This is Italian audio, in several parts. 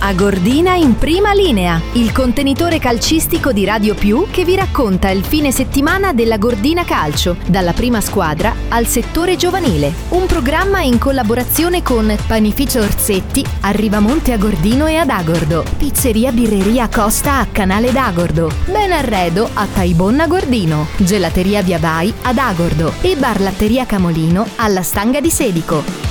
Agordina in prima linea, il contenitore calcistico di Radio Più che vi racconta il fine settimana della Gordina Calcio, dalla prima squadra al settore giovanile. Un programma in collaborazione con Panificio Orsetti, Arrivamonte Agordino e ad Agordo, Pizzeria Birreria Costa a Canale d'Agordo, Ben Arredo a Taibonna Gordino, Gelateria Via Vai ad Agordo e Bar Latteria Camolino alla Stanga di Sedico.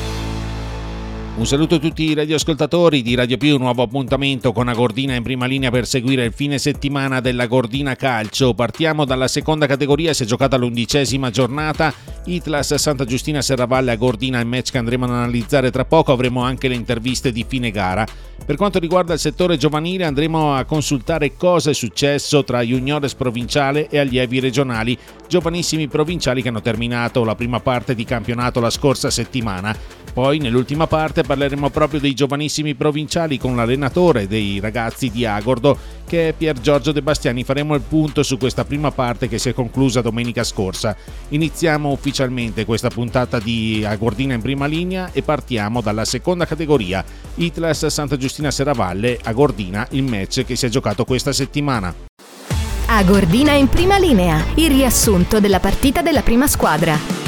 Un saluto a tutti i radioascoltatori di Radio Più, un nuovo appuntamento con Agordina in prima linea per seguire il fine settimana della Gordina Calcio. Partiamo dalla seconda categoria, si è giocata l'11ª giornata, Itlas Santa Giustina Serravalle a Gordina, il match che andremo ad analizzare tra poco, avremo anche le interviste di fine gara. Per quanto riguarda il settore giovanile andremo a consultare cosa è successo tra Juniores Provinciale e allievi regionali, giovanissimi provinciali che hanno terminato la prima parte di campionato la scorsa settimana. Poi nell'ultima parte parleremo proprio dei giovanissimi provinciali con l'allenatore dei ragazzi di Agordo che è Pier Giorgio De Bastiani. Faremo il punto su questa prima parte che si è conclusa domenica scorsa. Iniziamo ufficialmente questa puntata di Agordina in prima linea e partiamo dalla seconda categoria, Itlas Santa Giustina Serravalle a Gordina, il match che si è giocato questa settimana. Agordina in prima linea, il riassunto della partita della prima squadra.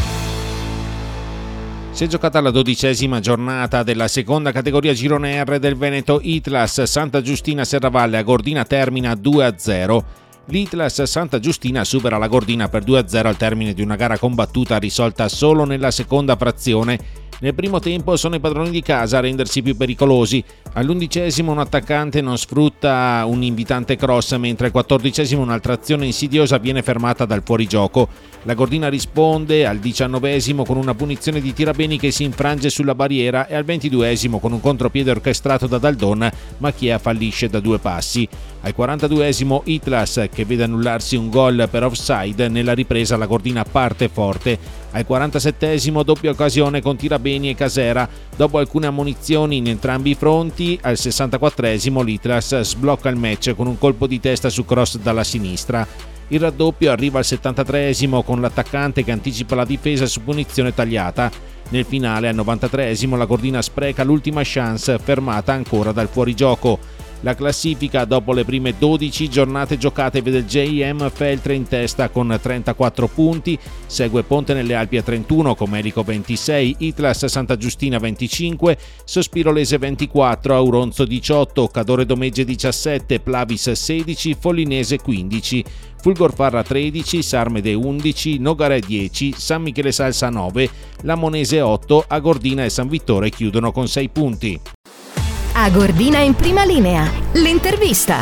Si è giocata la 12ª giornata della seconda categoria Girone R del Veneto. Itlas Santa Giustina Serravalle a Gordina termina 2-0. L'Itlas Santa Giustina supera la Gordina per 2-0 al termine di una gara combattuta risolta solo nella seconda frazione. Nel primo tempo sono i padroni di casa a rendersi più pericolosi. All'11° un attaccante non sfrutta un invitante cross, mentre al 14° un'altra azione insidiosa viene fermata dal fuorigioco. La Gordina risponde al 19° con una punizione di Tirabeni che si infrange sulla barriera e al 22° con un contropiede orchestrato da Daldon, ma Chia fallisce da 2 passi. Al 42° Itlas che vede annullarsi un gol per offside. Nella ripresa la Gordina parte forte. Al 47° doppia occasione con Tirabeni e Casera. Dopo alcune ammonizioni in entrambi i fronti, al 64° l'Itlas sblocca il match con un colpo di testa su cross dalla sinistra. Il raddoppio arriva al 73° con l'attaccante che anticipa la difesa su punizione tagliata. Nel finale, al 93° la Gordina spreca l'ultima chance, fermata ancora dal fuorigioco. La classifica dopo le prime 12 giornate giocate vede il JM Feltre in testa con 34 punti, segue Ponte nelle Alpi a 31, Comelico 26, Itlas Santa Giustina 25, Sospirolese 24, Auronzo 18, Cadore Domegge 17, Plavis 16, Follinese 15, Fulgorfarra 13, Sarmede 11, Nogaré 10, San Michele Salsa 9, Lamonese 8, Agordina e San Vittore chiudono con 6 punti. Agordina in prima linea, l'intervista.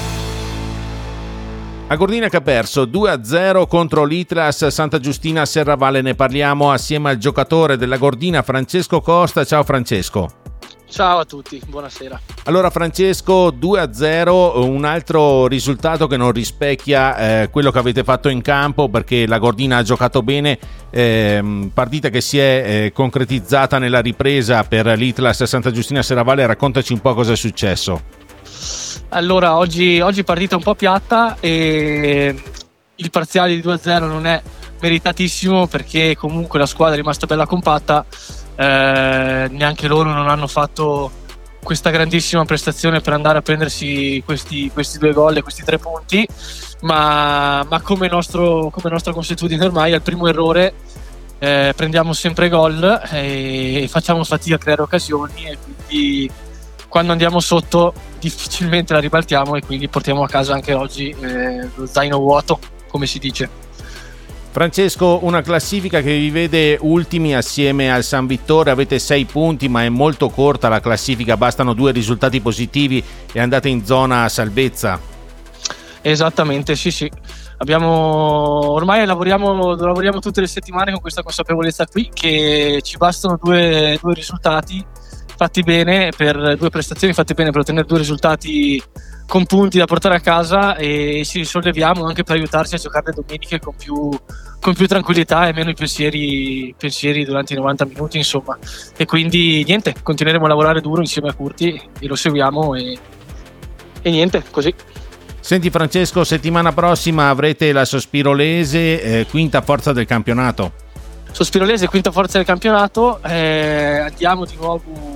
Agordina che ha perso 2-0 contro l'Itlas Santa Giustina Serravalle. Ne parliamo assieme al giocatore della Gordina, Francesco Costa. Ciao Francesco. Ciao a tutti, buonasera. Allora Francesco, 2-0, un altro risultato che non rispecchia quello che avete fatto in campo, perché la Gordina ha giocato bene, partita che si è concretizzata nella ripresa per l'Itlas Santa Giustina Serravalle. Raccontaci un po' cosa è successo. Allora, oggi partita un po' piatta e il parziale di 2-0 non è meritatissimo perché comunque la squadra è rimasta bella compatta. Neanche loro non hanno fatto questa grandissima prestazione per andare a prendersi questi 2 gol e questi 3 punti, ma come nostra consuetudine ormai al primo errore prendiamo sempre gol e facciamo fatica a creare occasioni, e quindi quando andiamo sotto difficilmente la ribaltiamo e quindi portiamo a casa anche oggi lo zaino vuoto, come si dice. Francesco, una classifica che vi vede ultimi assieme al San Vittore, avete 6 punti ma è molto corta la classifica, bastano 2 risultati positivi e andate in zona salvezza. Esattamente, sì. Ormai lavoriamo tutte le settimane con questa consapevolezza qui, che ci bastano 2 risultati fatti bene, per 2 prestazioni fatte bene per ottenere 2 risultati con punti da portare a casa, e ci risolleviamo anche per aiutarci a giocare le domeniche con più tranquillità e meno i pensieri durante i 90 minuti, insomma. E quindi niente, continueremo a lavorare duro insieme a Curti e lo seguiamo e niente, così. Senti Francesco, settimana prossima avrete la Sospirolese, quinta forza del campionato. Sospirolese, quinta forza del campionato, andiamo di nuovo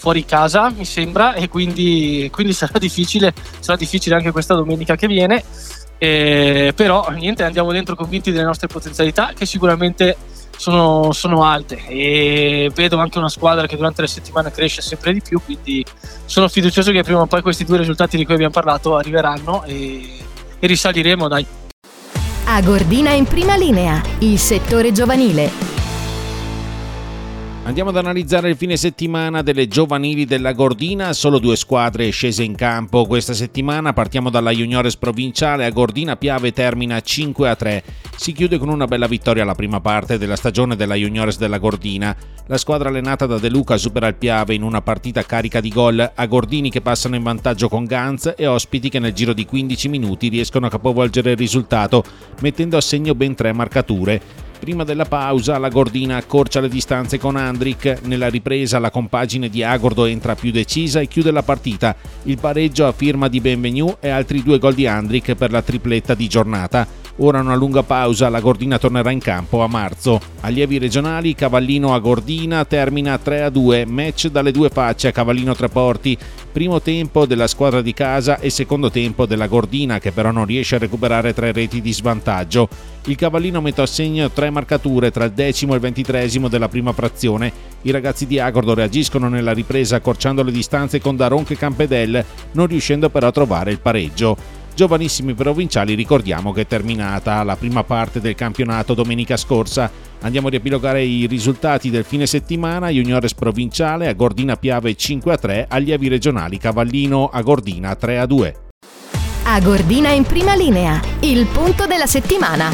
fuori casa, mi sembra, e quindi sarà difficile anche questa domenica che viene. Però niente, andiamo dentro convinti delle nostre potenzialità, che sicuramente sono alte, e vedo anche una squadra che durante la settimana cresce sempre di più, quindi sono fiducioso che prima o poi questi due risultati di cui abbiamo parlato arriveranno e risaliremo, dai. A Gordina in prima linea, il settore giovanile. Andiamo ad analizzare il fine settimana delle giovanili della Gordina. Solo 2 squadre scese in campo questa settimana. Partiamo dalla Juniores provinciale. A Gordina Piave termina 5-3. Si chiude con una bella vittoria alla prima parte della stagione della Juniores della Gordina. La squadra allenata da De Luca supera il Piave in una partita carica di gol. A Gordini che passano in vantaggio con Ganz e ospiti che nel giro di 15 minuti riescono a capovolgere il risultato, mettendo a segno ben 3 marcature. Prima della pausa la Gordina accorcia le distanze con Andric. Nella ripresa la compagine di Agordo entra più decisa e chiude la partita. Il pareggio a firma di Benvenu e altri 2 gol di Andric per la tripletta di giornata. Ora una lunga pausa, la Gordina tornerà in campo a marzo. Allievi regionali, Cavallino a Gordina termina 3-2, match dalle 2 facce a Cavallino Treporti. Primo tempo della squadra di casa e secondo tempo della Gordina, che però non riesce a recuperare 3 reti di svantaggio. Il Cavallino mette a segno 3 marcature tra il 10° e il 23° della prima frazione. I ragazzi di Agordo reagiscono nella ripresa accorciando le distanze con Daronche e Campedel, non riuscendo però a trovare il pareggio. Giovanissimi provinciali, ricordiamo che è terminata la prima parte del campionato domenica scorsa. Andiamo a riepilogare i risultati del fine settimana. Juniores provinciale a Gordina Piave 5-3, allievi regionali Cavallino a Gordina 3-2. A Gordina in prima linea, il punto della settimana.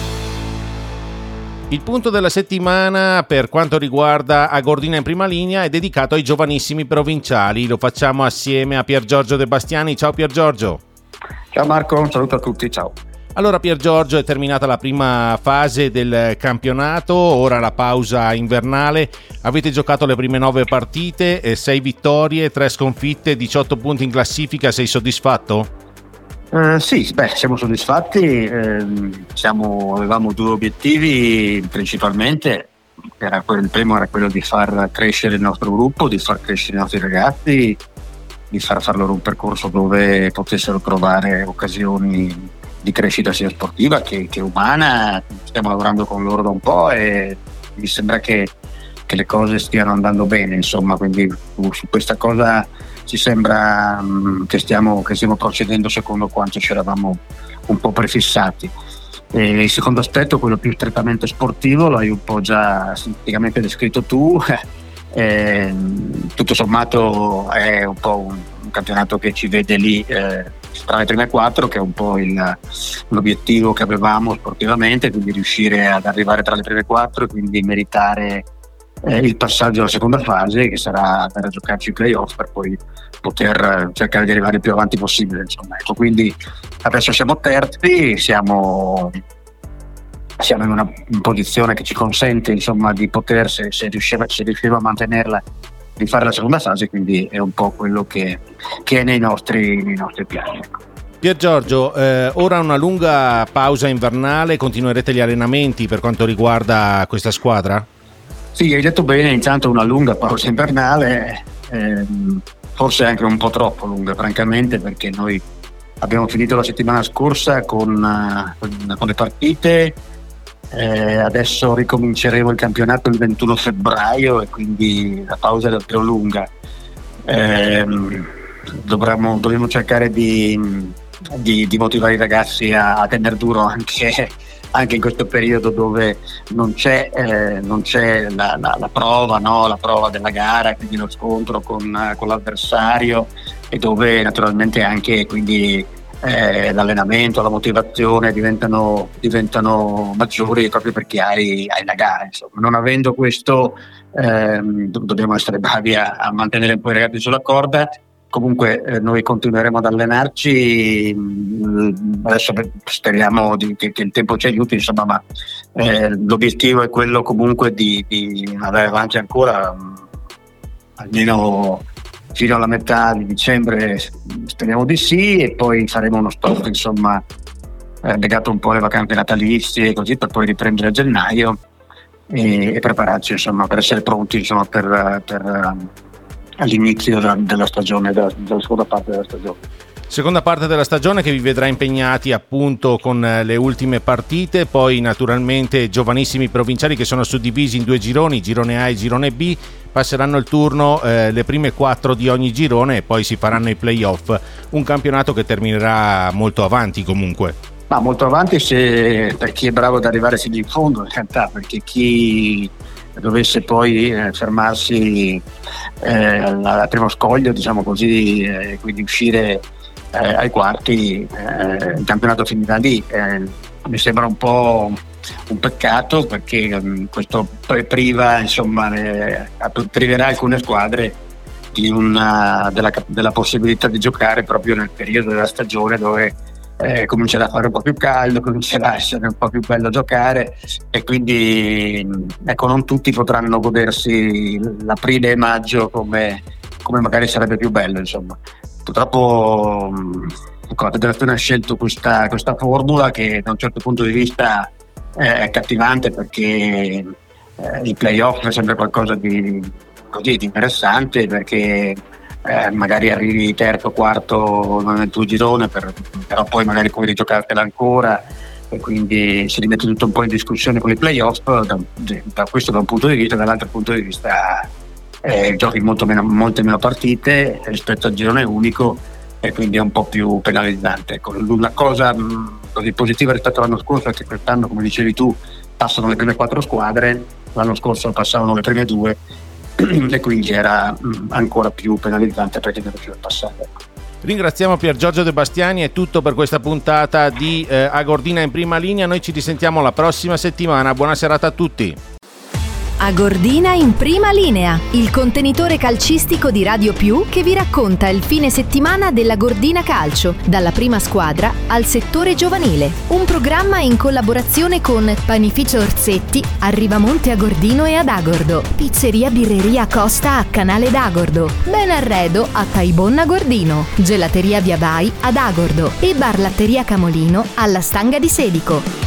Il punto della settimana per quanto riguarda a Gordina in prima linea è dedicato ai giovanissimi provinciali. Lo facciamo assieme a Pier Giorgio De Bastiani. Ciao Pier Giorgio. Ciao Marco, un saluto a tutti, ciao. Allora Pier Giorgio, è terminata la prima fase del campionato, ora la pausa invernale. Avete giocato le prime 9 partite, 6 vittorie, 3 sconfitte, 18 punti in classifica. Sei soddisfatto? Sì, siamo soddisfatti. Avevamo 2 obiettivi principalmente. Il primo era quello di far crescere il nostro gruppo, di far crescere i nostri ragazzi, di far loro un percorso dove potessero trovare occasioni di crescita sia sportiva che umana. Stiamo lavorando con loro da un po' e mi sembra che le cose stiano andando bene, insomma, quindi su questa cosa ci sembra che stiamo procedendo secondo quanto ci eravamo un po' prefissati. E il secondo aspetto, quello più strettamente sportivo, l'hai un po' già sinteticamente descritto tu. Tutto sommato è un po' un campionato che ci vede lì tra le prime 4, che è un po' l'obiettivo che avevamo sportivamente, quindi riuscire ad arrivare tra le prime 4 e quindi meritare il passaggio alla seconda fase, che sarà andare a giocarci i playoff per poi poter cercare di arrivare il più avanti possibile, insomma. Ecco, quindi adesso siamo terzi, siamo in una posizione che ci consente, insomma, di poter, se riusciamo a mantenerla, di fare la seconda fase, quindi è un po' quello che è nei nostri piani. Pier Giorgio, ora una lunga pausa invernale, continuerete gli allenamenti per quanto riguarda questa squadra? Sì, hai detto bene, intanto una lunga pausa invernale, forse anche un po' troppo lunga francamente, perché noi abbiamo finito la settimana scorsa con le partite. Adesso ricominceremo il campionato il 21 febbraio e quindi la pausa è davvero lunga. Dobbiamo cercare di motivare i ragazzi a tenere duro anche in questo periodo dove non c'è la prova, no? La prova della gara, quindi lo scontro con l'avversario, e dove naturalmente anche quindi l'allenamento, la motivazione diventano maggiori proprio perché hai la gara, insomma. Non avendo questo dobbiamo essere bravi a mantenere un po' i ragazzi sulla corda. Comunque noi continueremo ad allenarci, adesso speriamo che il tempo ci aiuti, insomma, ma l'obiettivo è quello comunque di andare avanti ancora almeno fino alla metà di dicembre, speriamo di sì, e poi faremo uno stop, insomma, legato un po' alle vacanze natalizie, così, per poi riprendere a gennaio e prepararci, insomma, per essere pronti, insomma, per all'inizio della stagione, della seconda parte della stagione. Seconda parte della stagione che vi vedrà impegnati appunto con le ultime partite, poi naturalmente giovanissimi provinciali che sono suddivisi in 2 gironi, girone A e girone B, passeranno il turno le prime 4 di ogni girone e poi si faranno i play-off, un campionato che terminerà molto avanti comunque. Ma molto avanti per chi è bravo ad arrivare fino in fondo in realtà, perché chi dovesse poi fermarsi al primo scoglio, diciamo così, quindi uscire ai quarti, il campionato finirà lì. Mi sembra un po' un peccato, perché questo priverà alcune squadre della possibilità di giocare proprio nel periodo della stagione dove comincerà a fare un po' più caldo, comincerà a essere un po' più bello giocare, e quindi non tutti potranno godersi l'aprile e maggio come magari sarebbe più bello, insomma. Purtroppo la federazione ha scelto questa formula che da un certo punto di vista è accattivante, perché i playoff è sempre qualcosa di interessante, perché magari arrivi terzo o quarto nel tuo girone, però poi magari puoi rigiocartela ancora, e quindi si rimette tutto un po' in discussione con i playoff questo da un punto di vista. Dall'altro punto di vista giochi molte meno partite rispetto al girone unico, e quindi è un po' più penalizzante. Una cosa così positiva rispetto all'anno scorso è che quest'anno, come dicevi tu, passano le prime 4 squadre, l'anno scorso passavano le prime 2 e quindi era ancora più penalizzante perché non riusciva a passare. Ringraziamo Pier Giorgio De Bastiani, è tutto per questa puntata di Agordina in prima linea. Noi ci risentiamo la prossima settimana, buona serata a tutti. Agordina in prima linea, il contenitore calcistico di Radio Più che vi racconta il fine settimana della Gordina Calcio, dalla prima squadra al settore giovanile. Un programma in collaborazione con Panificio Orsetti, Arrivamonte a Gordino e ad Agordo, Pizzeria Birreria Costa a Canale d'Agordo, Ben Arredo a Taibonna Gordino, Gelateria Via Vai ad Agordo e Bar Latteria Camolino alla Stanga di Sedico.